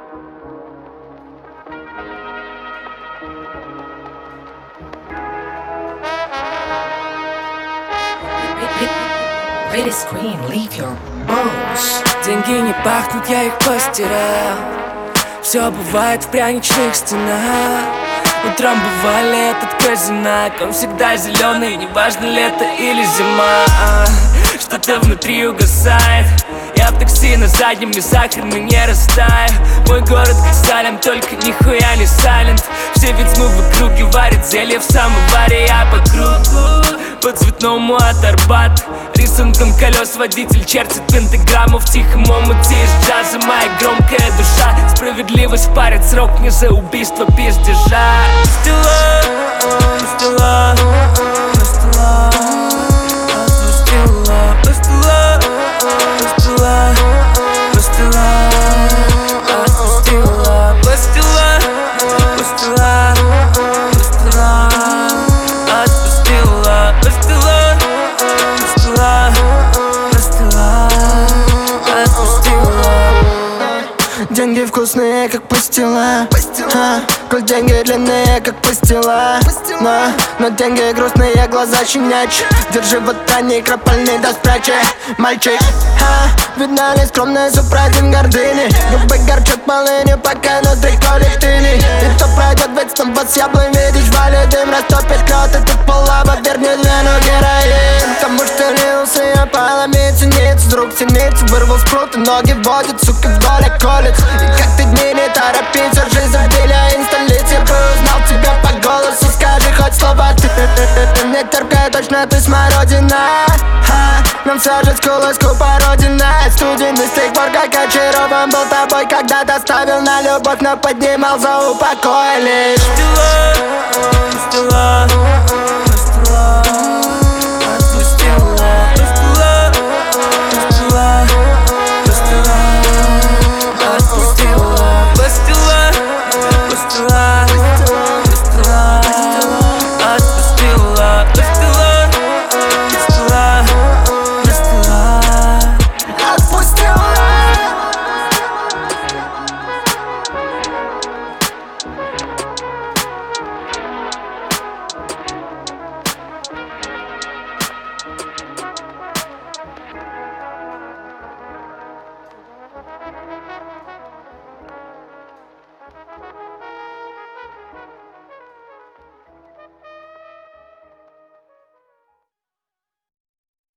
Деньги не пахнут, я их постирал. Все бывает в пряничных стенах. Утром бывали этот казинак, он всегда зеленый, неважно лето или зима. Что-то внутри угасает. Я в такси на заднем, и сахарный не растаю. Мой город как Салем, только нихуя не сайлент. Все ведьмы в округе варят зелье в самоваре. Я по кругу, по цветному от Арбата. Рисунком колес водитель чертит пентаграмму. В тихом омуте из джаза моя громкая душа. Справедливость парит срок не за убийство пиздежа. Стила, стила, стила, стила, стила, стила, стила, стила, стила, стила, стила, отпустила, стила, стила, стила, отпустила. Деньги вкусные, как пастила. Коль деньги длинные, как пастила. Но деньги грустные, глаза щенячьи. Держи вот они, крапальный, да спрячь, мальчик. Видно ли скромный супротив гордыни. Губы горчат полыни, пока внутри колет тыни. И кто пройдет ведь снова с яблонь, видишь, валит дым, растопит лед. И тут полаба вернет вену героин. Потому что лился я поломить синиц. Вдруг синиц вырвал спрут и ноги водит, сука, вдоль колет. И как ты дни не торопиться, жизнь забили инсталлить. Я бы узнал тебя по голосу, скажи хоть слово ты. Не терпи, точно ты смородина. Нам все же скулоску породина. Студент с тех пор, как очарован был тобой, когда-то ставил на любовь, но поднимал за упокой лишь. Стила, стила,